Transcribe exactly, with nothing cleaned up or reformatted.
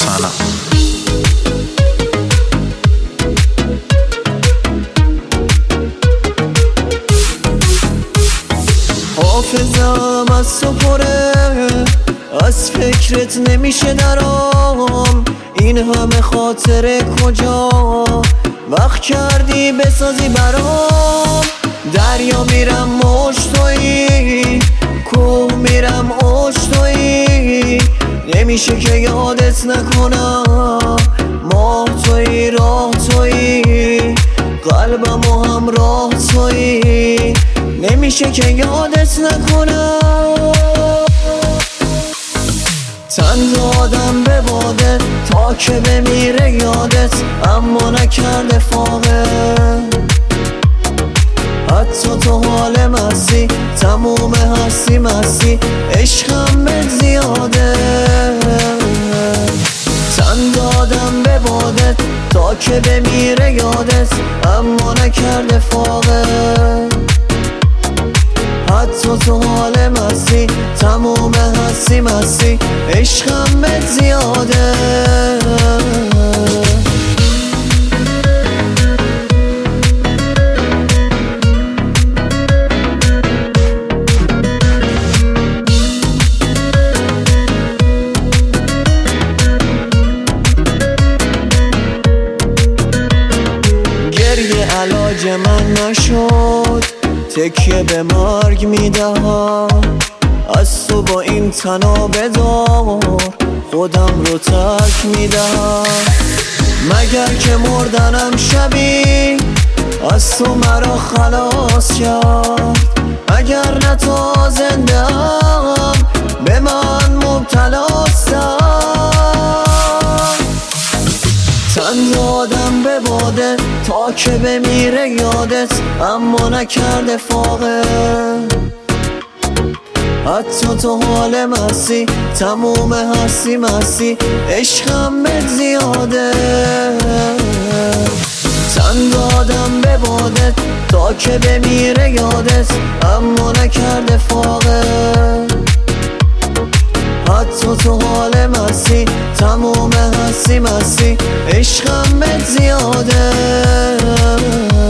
سلام. حافظم از تو پره، از فکرت نمیشه درام. این همه خاطره کجا وقت کردی بسازی برام. دریا میرم موج تویی، کوه میرم اوج تویی. نمیشه که یادت نکنم، ماه تویی راه تویی، قلبم و همراه تویی. نمیشه که یادت نکنم. تن دادم به بادت تا که بمیره یادت، اما نکرده فاقه. حتی تو حال مستی، تموم هستی مستی، عشقم به زیاده. تن دادم به بادت تا که بمیره یادت، اما نکرده فاقه. حتی تو حال مستی، تموم هستی مستی، عشقم به زیاده. گریه علاج من نشد، تکیه به مرگ میدهم. از تو با این تنا بدار، خودم رو ترک میدهم. مگر که مردنم شبی از تو مرا خلاص کرد. اگر نه تا زنده ام به من مبتلاستم. تن دادم به باده تا که بمیره یادت، اما نکرده فاقه. حتی تو حال مستی، تموم هستی مستی، عشقم به زیاده. تن دادم به بادت تا که بمیره یادت، اما نکرده فاقه. حتی تو حال مستی، تموم هستی مستی، عشقم به زیاده.